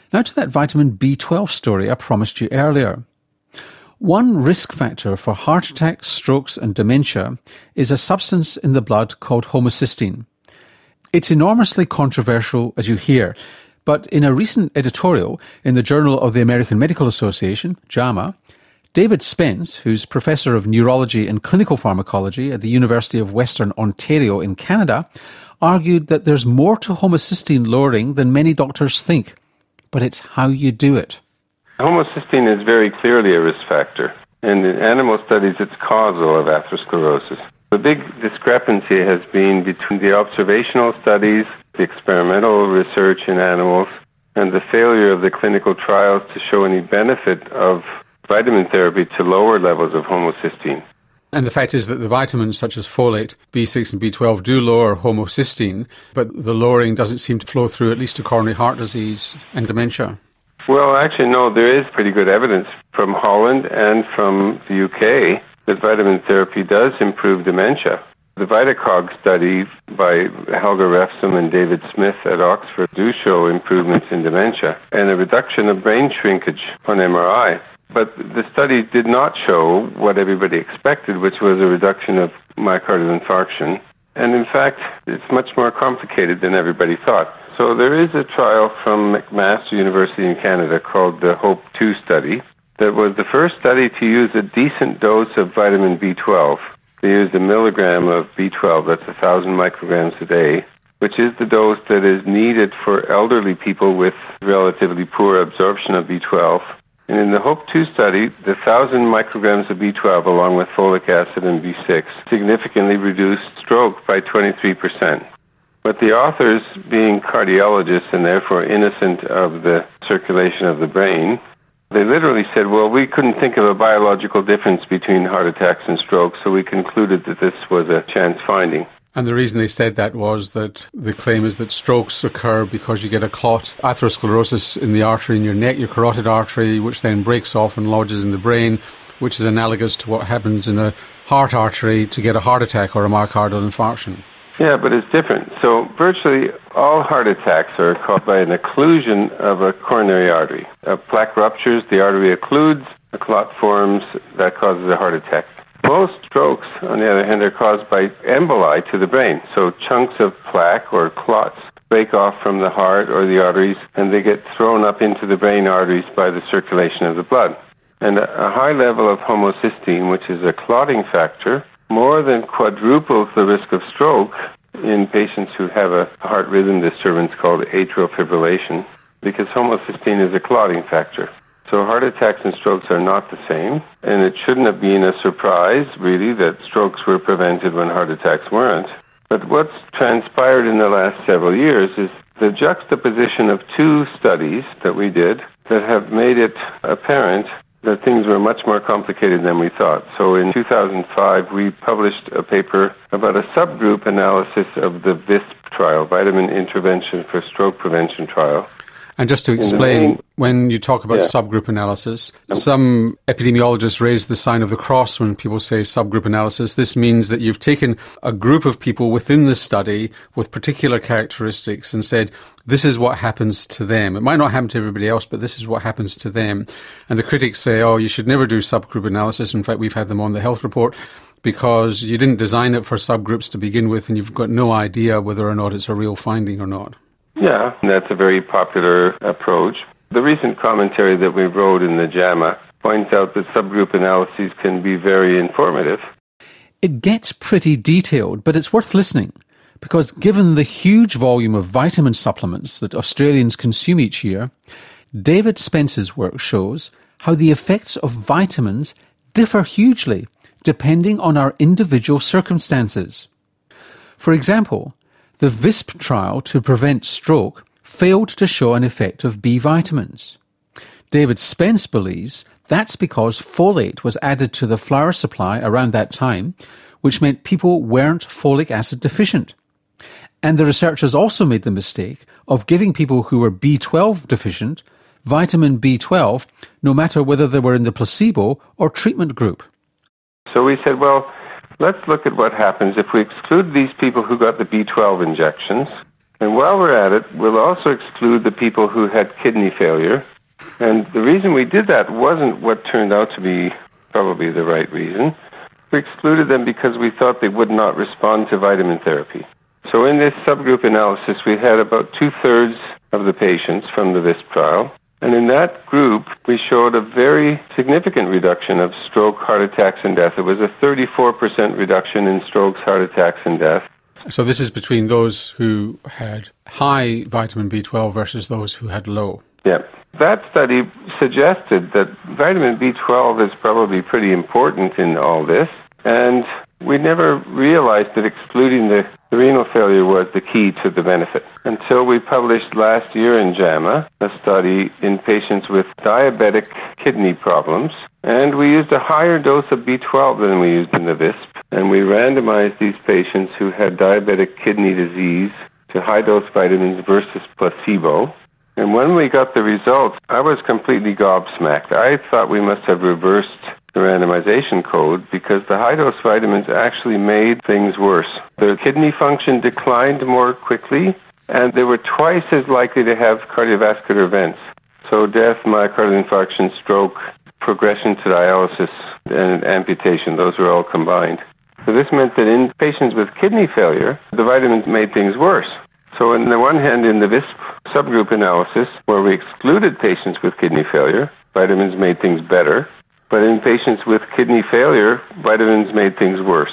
Now to that vitamin B12 story I promised you earlier. One risk factor for heart attacks, strokes and dementia is a substance in the blood called homocysteine. It's enormously controversial, as you hear, but in a recent editorial in the Journal of the American Medical Association, JAMA, David Spence, who's Professor of Neurology and Clinical Pharmacology at the University of Western Ontario in Canada, argued that there's more to homocysteine lowering than many doctors think, but it's how you do it. Homocysteine is very clearly a risk factor, and in animal studies it's causal of atherosclerosis. The big discrepancy has been between the observational studies, the experimental research in animals, and the failure of the clinical trials to show any benefit of vitamin therapy to lower levels of homocysteine. And the fact is that the vitamins such as folate, B6 and B12 do lower homocysteine, but the lowering doesn't seem to flow through at least to coronary heart disease and dementia. Well, actually, no, there is pretty good evidence from Holland and from the UK that vitamin therapy does improve dementia. The VitaCog study by Helga Refsum and David Smith at Oxford do show improvements in dementia and a reduction of brain shrinkage on MRI. But the study did not show what everybody expected, which was a reduction of myocardial infarction. And in fact, it's much more complicated than everybody thought. So there is a trial from McMaster University in Canada called the HOPE-2 study that was the first study to use a decent dose of vitamin B12. They used a milligram of B12, that's 1,000 micrograms a day, which is the dose that is needed for elderly people with relatively poor absorption of B12. And in the HOPE-2 study, the 1,000 micrograms of B12 along with folic acid and B6 significantly reduced stroke by 23%. But the authors, being cardiologists and therefore innocent of the circulation of the brain, they literally said, well, we couldn't think of a biological difference between heart attacks and strokes, so we concluded that this was a chance finding. And the reason they said that was that the claim is that strokes occur because you get a clot, atherosclerosis in the artery in your neck, your carotid artery, which then breaks off and lodges in the brain, which is analogous to what happens in a heart artery to get a heart attack or a myocardial infarction. Yeah, but it's different. So virtually all heart attacks are caused by an occlusion of a coronary artery. A plaque ruptures, the artery occludes, a clot forms, that causes a heart attack. Most strokes, on the other hand, are caused by emboli to the brain. So chunks of plaque or clots break off from the heart or the arteries, and they get thrown up into the brain arteries by the circulation of the blood. And a high level of homocysteine, which is a clotting factor, more than quadruples the risk of stroke in patients who have a heart rhythm disturbance called atrial fibrillation, because homocysteine is a clotting factor. So heart attacks and strokes are not the same, and it shouldn't have been a surprise, really, that strokes were prevented when heart attacks weren't. But what's transpired in the last several years is the juxtaposition of two studies that we did that have made it apparent that things were much more complicated than we thought. So in 2005, we published a paper about a subgroup analysis of the VISP trial, Vitamin Intervention for Stroke Prevention trial. And just to explain, when you talk about subgroup analysis, some epidemiologists raise the sign of the cross when people say subgroup analysis. This means that you've taken a group of people within the study with particular characteristics and said, this is what happens to them. It might not happen to everybody else, but this is what happens to them. And the critics say, oh, you should never do subgroup analysis. In fact, we've had them on the health report because you didn't design it for subgroups to begin with and you've got no idea whether or not it's a real finding or not. Yeah, that's a very popular approach. The recent commentary that we wrote in the JAMA points out that subgroup analyses can be very informative. It gets pretty detailed, but it's worth listening, because given the huge volume of vitamin supplements that Australians consume each year, David Spence's work shows how the effects of vitamins differ hugely depending on our individual circumstances. For example, the VISP trial to prevent stroke failed to show an effect of B vitamins. David Spence believes that's because folate was added to the flour supply around that time, which meant people weren't folic acid deficient. And the researchers also made the mistake of giving people who were B12 deficient vitamin B12, no matter whether they were in the placebo or treatment group. So we said, well, let's look at what happens if we exclude these people who got the B12 injections And while we're at it, we'll also exclude the people who had kidney failure. And the reason we did that wasn't what turned out to be probably the right reason. We excluded them because we thought they would not respond to vitamin therapy. So in this subgroup analysis, we had about 2/3 of the patients from the VISP trial. And in that group, we showed a very significant reduction of stroke, heart attacks, and death. It was a 34% reduction in strokes, heart attacks, and death. So this is between those who had high vitamin B12 versus those who had low. Yeah. That study suggested that vitamin B12 is probably pretty important in all this, and we never realized that excluding the renal failure was the key to the benefit until we published last year in JAMA a study in patients with diabetic kidney problems, and we used a higher dose of B12 than we used in the VISP, and we randomized these patients who had diabetic kidney disease to high-dose vitamins versus placebo. And when we got the results, I was completely gobsmacked. I thought we must have reversed the randomization code because the high-dose vitamins actually made things worse. Their kidney function declined more quickly, and they were twice as likely to have cardiovascular events. So death, myocardial infarction, stroke, progression to dialysis, and amputation, those were all combined. So this meant that in patients with kidney failure, the vitamins made things worse. So on the one hand, in the VISP subgroup analysis, where we excluded patients with kidney failure, vitamins made things better. But in patients with kidney failure, vitamins made things worse.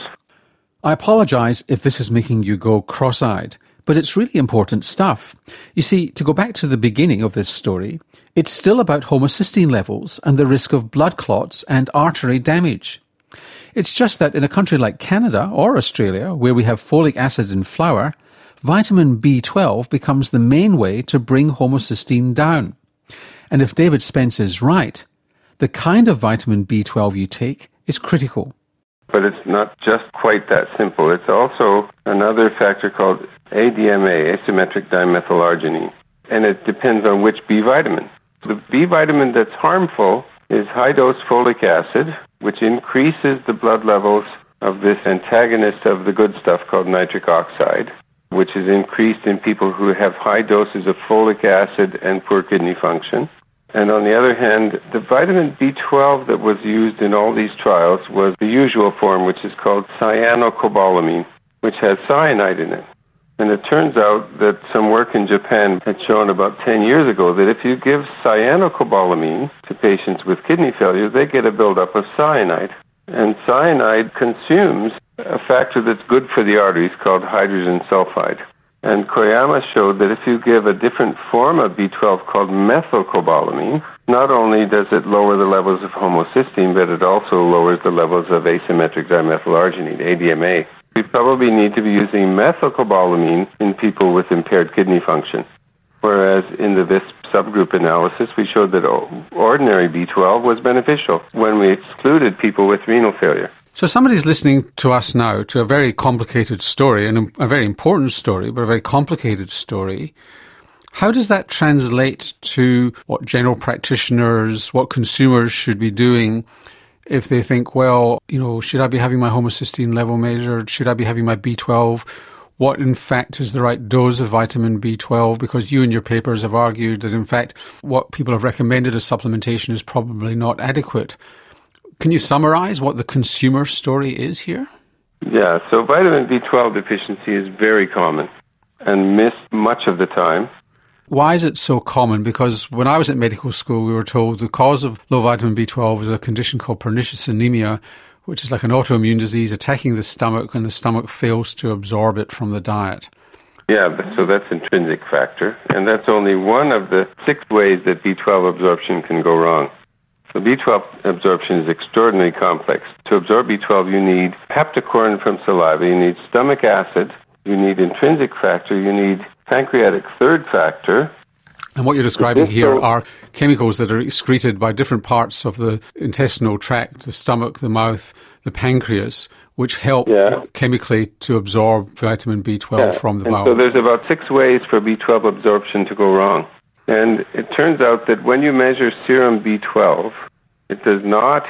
I apologise if this is making you go cross-eyed, but it's really important stuff. You see, to go back to the beginning of this story, it's still about homocysteine levels and the risk of blood clots and artery damage. It's just that in a country like Canada or Australia, where we have folic acid in flour, vitamin B12 becomes the main way to bring homocysteine down. And if David Spence is right, the kind of vitamin B12 you take is critical. But it's not just quite that simple. It's also another factor called ADMA, asymmetric dimethylarginine, and it depends on which B vitamin. The B vitamin that's harmful is high-dose folic acid, which increases the blood levels of this antagonist of the good stuff called nitric oxide, which is increased in people who have high doses of folic acid and poor kidney function. And on the other hand, the vitamin B12 that was used in all these trials was the usual form, which is called cyanocobalamin, which has cyanide in it. And it turns out that some work in Japan had shown about 10 years ago that if you give cyanocobalamin to patients with kidney failure, they get a buildup of cyanide. And cyanide consumes a factor that's good for the arteries called hydrogen sulfide. And Koyama showed that if you give a different form of B12 called methylcobalamin, not only does it lower the levels of homocysteine, but it also lowers the levels of asymmetric dimethylarginine, ADMA. We probably need to be using methylcobalamin in people with impaired kidney function. Whereas in the VISP subgroup analysis, we showed that ordinary B12 was beneficial when we excluded people with renal failure. So somebody's listening to us now to a very complicated story, and a very important story, but a very complicated story. How does that translate to what general practitioners, what consumers should be doing if they think, well, you know, should I be having my homocysteine level measured? Should I be having my B12? What, in fact, is the right dose of vitamin B12? Because you and your papers have argued that, in fact, what people have recommended as supplementation is probably not adequate. Can you summarise what the consumer story is here? Yeah, so vitamin B12 deficiency is very common and missed much of the time. Why is it so common? Because when I was at medical school, we were told the cause of low vitamin B12 is a condition called pernicious anemia, which is like an autoimmune disease attacking the stomach, and the stomach fails to absorb it from the diet. Yeah, so that's intrinsic factor, and that's only one of the 6 ways that B12 absorption can go wrong. So B12 absorption is extraordinarily complex. To absorb B12, you need heptacorn from saliva, you need stomach acid, you need intrinsic factor, you need pancreatic third factor. And what you're describing here are chemicals that are excreted by different parts of the intestinal tract, the stomach, the mouth, the pancreas, which help chemically to absorb vitamin B12 from the bowel. So there's about 6 ways for B12 absorption to go wrong. And it turns out that when you measure serum B12, it does not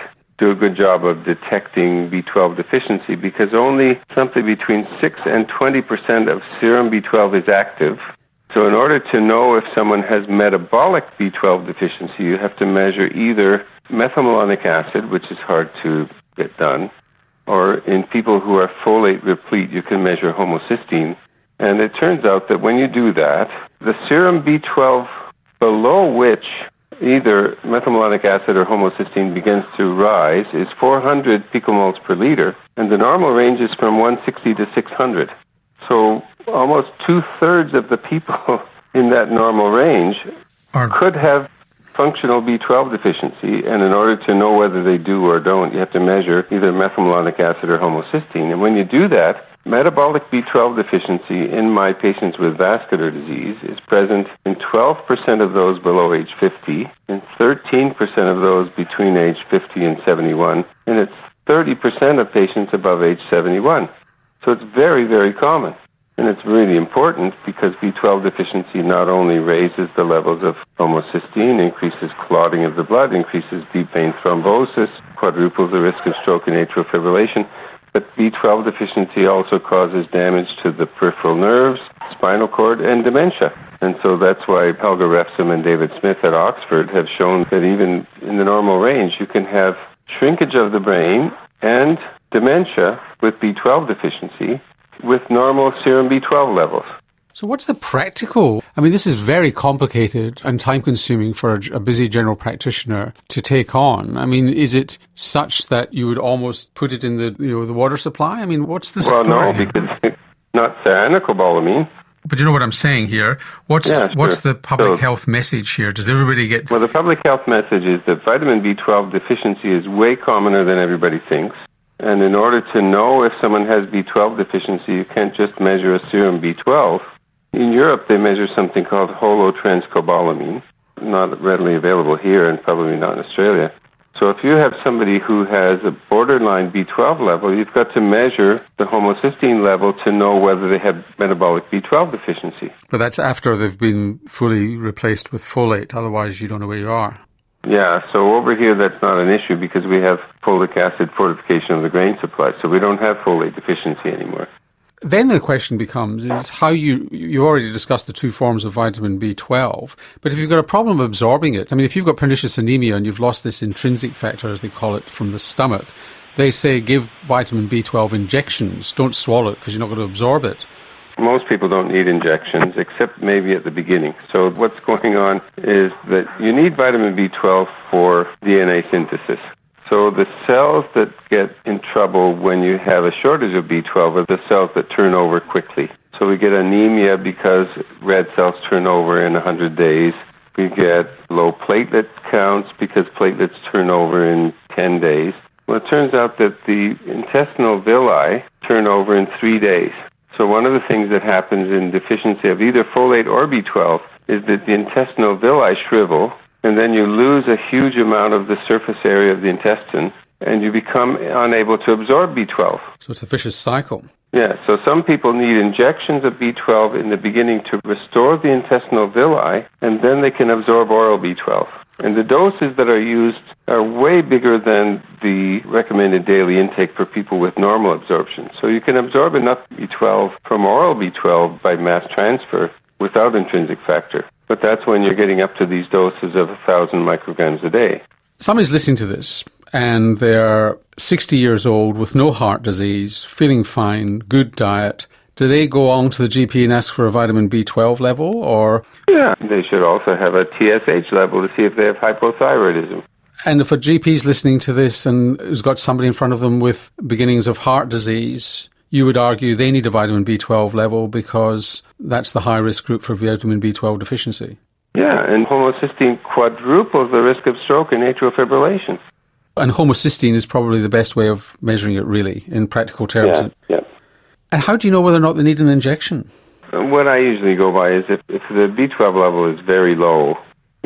do a good job of detecting B12 deficiency because only something between 6 and 20% of serum B12 is active. So in order to know if someone has metabolic B12 deficiency, you have to measure either methylmalonic acid, which is hard to get done, or in people who are folate replete, you can measure homocysteine. And it turns out that when you do that, the serum B12 below which either methylmalonic acid or homocysteine begins to rise is 400 picomoles per liter, and the normal range is from 160 to 600. So almost two-thirds of the people in that normal range could have functional B12 deficiency, and in order to know whether they do or don't, you have to measure either methylmalonic acid or homocysteine. And when you do that, metabolic B12 deficiency in my patients with vascular disease is present in 12% of those below age 50, and 13% of those between age 50 and 71, and it's 30% of patients above age 71. So it's very, very common. And it's really important because B12 deficiency not only raises the levels of homocysteine, increases clotting of the blood, increases deep vein thrombosis, quadruples the risk of stroke and atrial fibrillation, but B12 deficiency also causes damage to the peripheral nerves, spinal cord, and dementia. And so that's why Helga Refsum and David Smith at Oxford have shown that even in the normal range, you can have shrinkage of the brain and dementia with B12 deficiency with normal serum B12 levels. So what's the practical? I mean, this is very complicated and time-consuming for a busy general practitioner to take on. I mean, is it such that you would almost put it in the the water supply? I mean, what's the story? Well, no, because it's not cyanocobalamin. But you know what I'm saying here? What's the public health message here? Does everybody get... Well, the public health message is that vitamin B12 deficiency is way commoner than everybody thinks. And in order to know if someone has B12 deficiency, you can't just measure a serum B12. In Europe, they measure something called holotranscobalamin, not readily available here and probably not in Australia. So if you have somebody who has a borderline B12 level, you've got to measure the homocysteine level to know whether they have metabolic B12 deficiency. But that's after they've been fully replaced with folate, otherwise you don't know where you are. Yeah, so over here that's not an issue because we have folic acid fortification of the grain supply, so we don't have folate deficiency anymore. Then the question becomes is how you've already discussed the two forms of vitamin B12, but if you've got a problem absorbing it, I mean, if you've got pernicious anemia and you've lost this intrinsic factor, as they call it, from the stomach, they say give vitamin B12 injections, don't swallow it because you're not going to absorb it. Most people don't need injections, except maybe at the beginning. So what's going on is that you need vitamin B12 for DNA synthesis. So the cells that get in trouble when you have a shortage of B12 are the cells that turn over quickly. So we get anemia because red cells turn over in 100 days. We get low platelet counts because platelets turn over in 10 days. Well, it turns out that the intestinal villi turn over in 3 days. So one of the things that happens in deficiency of either folate or B12 is that the intestinal villi shrivel, and then you lose a huge amount of the surface area of the intestine, and you become unable to absorb B12. So it's a vicious cycle. Yeah, so some people need injections of B12 in the beginning to restore the intestinal villi, and then they can absorb oral B12. And the doses that are used are way bigger than the recommended daily intake for people with normal absorption. So you can absorb enough B12 from oral B12 by mass transfer without intrinsic factor. But that's when you're getting up to these doses of 1,000 micrograms a day. Somebody's listening to this and they're 60 years old with no heart disease, feeling fine, good diet. Do they go on to the GP and ask for a vitamin B12 level, or...? Yeah, they should also have a TSH level to see if they have hypothyroidism. And if a GP's listening to this and has got somebody in front of them with beginnings of heart disease, you would argue they need a vitamin B12 level because that's the high-risk group for vitamin B12 deficiency. Yeah, and homocysteine quadruples the risk of stroke and atrial fibrillation. And homocysteine is probably the best way of measuring it, really, in practical terms. Yeah. And how do you know whether or not they need an injection? What I usually go by is if the B12 level is very low,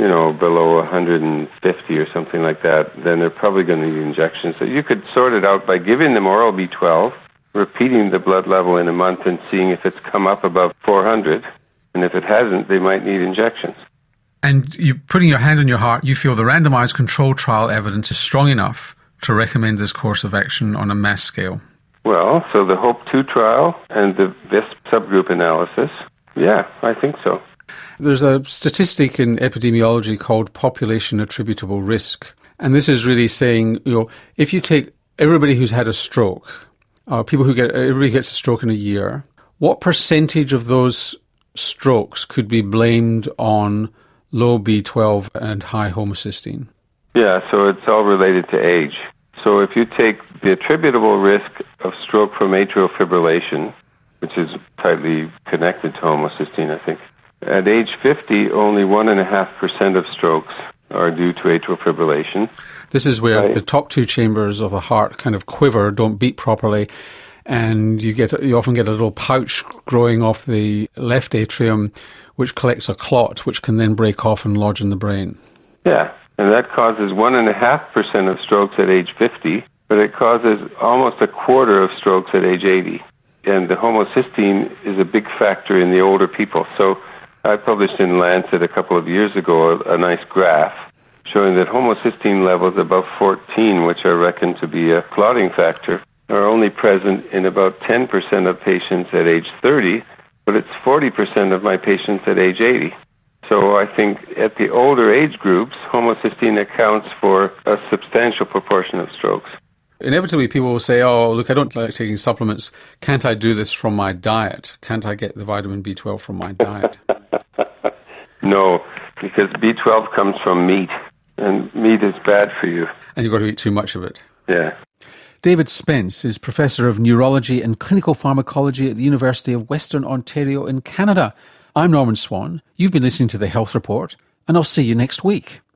below 150 or something like that, then they're probably going to need injections. So you could sort it out by giving them oral B12, repeating the blood level in a month and seeing if it's come up above 400. And if it hasn't, they might need injections. And you putting your hand on your heart, you feel the randomized control trial evidence is strong enough to recommend this course of action on a mass scale? Well, so the HOPE-2 trial and the VISP subgroup analysis, yeah, I think so. There's a statistic in epidemiology called population attributable risk. And this is really saying, if you take everybody who's had a stroke, everybody gets a stroke in a year, what percentage of those strokes could be blamed on low B12 and high homocysteine? Yeah, so it's all related to age. So if you take the attributable risk of stroke from atrial fibrillation, which is tightly connected to homocysteine, I think, at age 50, only 1.5% of strokes are due to atrial fibrillation. This is where the top two chambers of the heart kind of quiver, don't beat properly, and you often get a little pouch growing off the left atrium, which collects a clot, which can then break off and lodge in the brain. Yeah, and that causes 1.5% of strokes at age 50, but it causes almost a quarter of strokes at age 80. And the homocysteine is a big factor in the older people. So I published in Lancet a couple of years ago a nice graph showing that homocysteine levels above 14, which are reckoned to be a clotting factor, are only present in about 10% of patients at age 30, but it's 40% of my patients at age 80. So I think at the older age groups, homocysteine accounts for a substantial proportion of strokes. Inevitably, people will say, oh, look, I don't like taking supplements. Can't I do this from my diet? Can't I get the vitamin B12 from my diet? No, because B12 comes from meat, and meat is bad for you. And you've got to eat too much of it. Yeah. David Spence is Professor of Neurology and Clinical Pharmacology at the University of Western Ontario in Canada. I'm Norman Swan. You've been listening to The Health Report, and I'll see you next week.